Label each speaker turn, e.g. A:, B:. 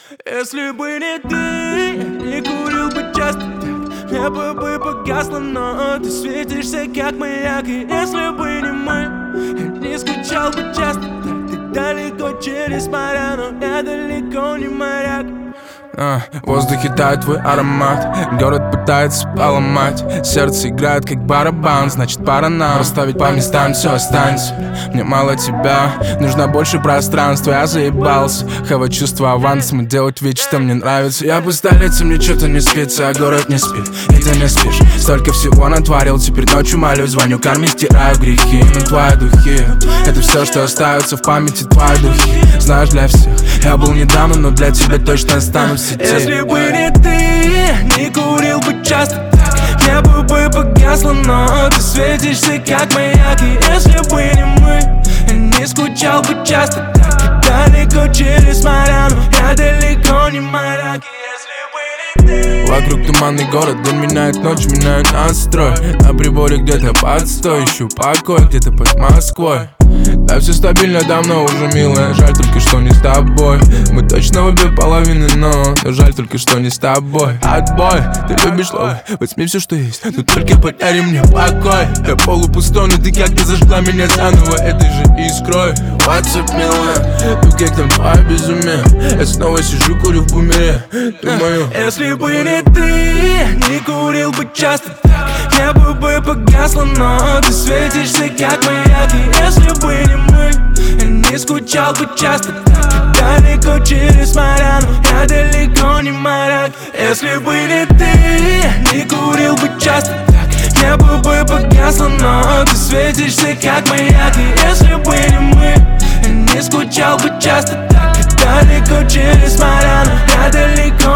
A: Если бы не ты, я не курил бы часто так. Небо бы погасло, но ты светишься как маяк. И если бы не мы, я не скучал бы часто так. Ты далеко через моря, но я далеко не моряк.
B: В воздухе тает твой аромат. Город пытается поломать. Сердце играет как барабан. Значит пора нам расставить по местам, все останется. Мне мало тебя, нужно больше пространства. Я заебался, хавать чувства авансом и делать вид, что мне нравится. Я по столице, мне что-то не спится, а город не спит, и ты не спишь. Столько всего натворил, теперь ночью молюсь. Звоню карме, стираю грехи. Но твои духи, это все, что остается в памяти. Твои духи, знаешь, для всех я был недавно, но для тебя точно останусь.
A: Если бы не ты, не курил бы часто так. Небо бы погасло, но ты светишься как маяк. И если бы не мы, я не скучал бы часто так. Ты далеко через моря, но я далеко не моряк. И если бы не ты.
B: Вокруг туманный город, день меняет ночь, меняю настрой. На приборе где-то подстой, ищу покой где-то под Москвой. Да все стабильно давно уже, милая, жаль только что не с тобой. Мы точно обе половины, но жаль только что не с тобой. Отбой, ты любишь ловы, возьми все, что есть, но только подари мне покой. Я полупустой, но ты как-то зажгла меня заново этой же искрой. What's up, милая, ну как там твое безумие? Я снова сижу, курю в бумере, думаю.
A: Если бы не ты, не курил бы часто так. Небо бы погасло, но ты светишься как маяк. И если бы не мы, я не скучал бы часто так. Ты далеко через моря, но я далеко не моряк. Если бы не ты, не курил бы часто так. Небо бы погасло, но ты светишься как маяк. И если бы не мы, я не скучал бы часто так. Ты далеко через моря, но я далеко